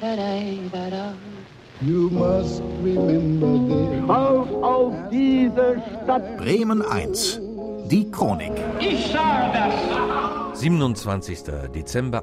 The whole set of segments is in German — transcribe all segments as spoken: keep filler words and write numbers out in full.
You must remember this. Auf, auf diese Stadt! Bremen eins. Die Chronik. Ich sage das! siebenundzwanzigster Dezember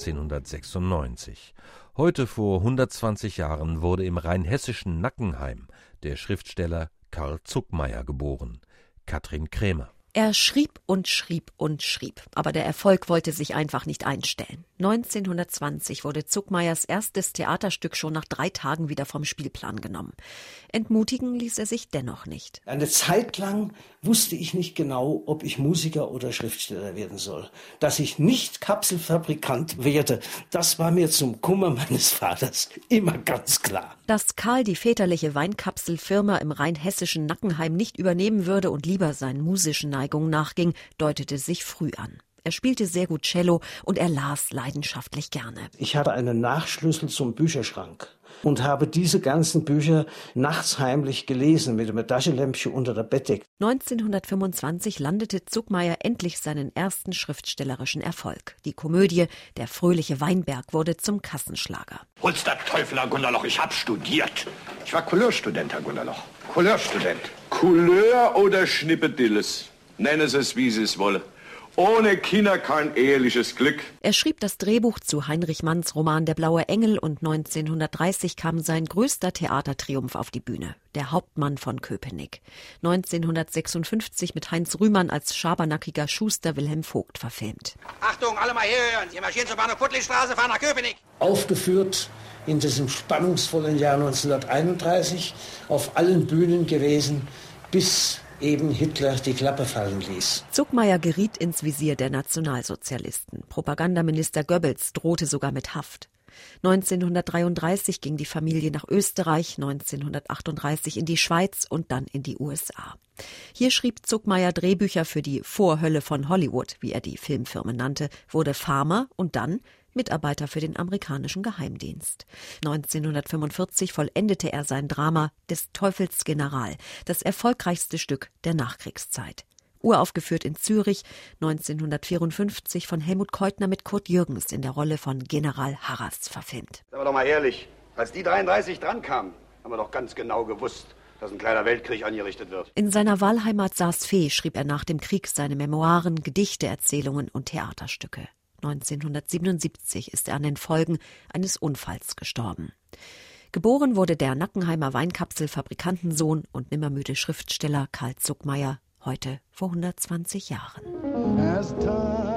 achtzehnhundertsechsundneunzig. Heute vor hundertzwanzig Jahren wurde im rheinhessischen Nackenheim der Schriftsteller Karl Zuckmayer geboren. Katrin Krämer. Er schrieb und schrieb und schrieb, aber der Erfolg wollte sich einfach nicht einstellen. neunzehnhundertzwanzig wurde Zuckmayers erstes Theaterstück schon nach drei Tagen wieder vom Spielplan genommen. Entmutigen ließ er sich dennoch nicht. Eine Zeit lang wusste ich nicht genau, ob ich Musiker oder Schriftsteller werden soll. Dass ich nicht Kapselfabrikant werde, das war mir zum Kummer meines Vaters immer ganz klar. Dass Karl die väterliche Weinkapselfirma im rheinhessischen Nackenheim nicht übernehmen würde und lieber seinen musischen Neigungen nachging, deutete sich früh an. Er spielte sehr gut Cello und er las leidenschaftlich gerne. Ich hatte einen Nachschlüssel zum Bücherschrank und habe diese ganzen Bücher nachts heimlich gelesen mit einem Taschenlämpchen unter der Bettdecke. neunzehnhundertfünfundzwanzig landete Zuckmayer endlich seinen ersten schriftstellerischen Erfolg. Die Komödie Der fröhliche Weinberg wurde zum Kassenschlager. Hol's der Teufel, Herr Gunderloch, ich hab studiert. Ich war Couleurstudent, Herr Gunderloch. Couleurstudent. Couleur oder Schnippedilles? Nennen Sie es, wie Sie es wollen. Ohne Kinder kein eheliches Glück. Er schrieb das Drehbuch zu Heinrich Manns Roman Der blaue Engel und neunzehnhundertdreißig kam sein größter Theatertriumph auf die Bühne, Der Hauptmann von Köpenick. neunzehnhundertsechsundfünfzig mit Heinz Rühmann als schabernackiger Schuster Wilhelm Vogt verfilmt. Achtung, alle mal herhören, Sie marschieren zur Bahnhof Puttlichstraße, fahren nach Köpenick. Aufgeführt in diesem spannungsvollen Jahr neunzehnhunderteinunddreißig, auf allen Bühnen gewesen, bis eben Hitler die Klappe fallen ließ. Zuckmayer geriet ins Visier der Nationalsozialisten. Propagandaminister Goebbels drohte sogar mit Haft. neunzehnhundertdreiunddreißig ging die Familie nach Österreich, neunzehnhundertachtunddreißig in die Schweiz und dann in die U S A. Hier schrieb Zuckmayer Drehbücher für die Vorhölle von Hollywood, wie er die Filmfirma nannte, wurde Farmer und dann Mitarbeiter für den amerikanischen Geheimdienst. neunzehnhundertfünfundvierzig vollendete er sein Drama Des Teufels General, das erfolgreichste Stück der Nachkriegszeit. Uraufgeführt in Zürich, neunzehnhundertvierundfünfzig von Helmut Keutner mit Kurt Jürgens in der Rolle von General Harras verfilmt. Sagen wir doch mal ehrlich, als die dreiunddreißig drankamen, haben wir doch ganz genau gewusst, dass ein kleiner Weltkrieg angerichtet wird. In seiner Wahlheimat Saas-Fee schrieb er nach dem Krieg seine Memoiren, Gedichte, Erzählungen und Theaterstücke. neunzehnhundertsiebenundsiebzig ist er an den Folgen eines Unfalls gestorben. Geboren wurde der Nackenheimer Weinkapselfabrikantensohn und nimmermüde Schriftsteller Karl Zuckmayer heute vor hundertzwanzig Jahren.